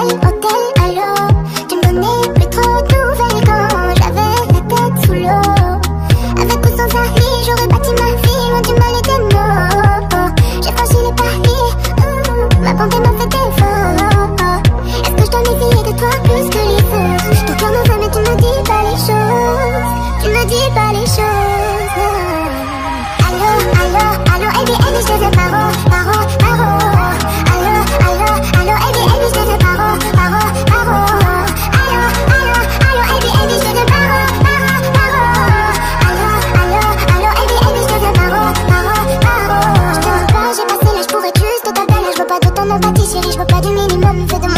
hôtel, allô. Tu me donnais plus trop de nouvelles quand j'avais la tête sous l'eau. Avec ou sans avis, j'aurais bâti ma vie loin du mal et des mots. J'ai franchi les paris, ma bonté m'a fait défaut. Est-ce que je dois méfier de toi plus que les autres? Ton cœur me va mais tu me dis pas les choses. Tu me dis pas les choses. Allô, allô, allô, Elbi, Elbi, je te veux paro, paro, paro. Allô, allô, allô, Elbi, Elbi, je te veux paro, paro, paro. Allô, allô, allô, Elbi, Elbi, je te veux paro, paro, paro. Allô, allô, allô, Elbi, Elbi, je te veux paro, paro, paro. Je te veux pas, j'ai passé l'âge pour être juste ta belle. Je veux pas de ton empathie, chérie, je veux pas du minimum, fais de moi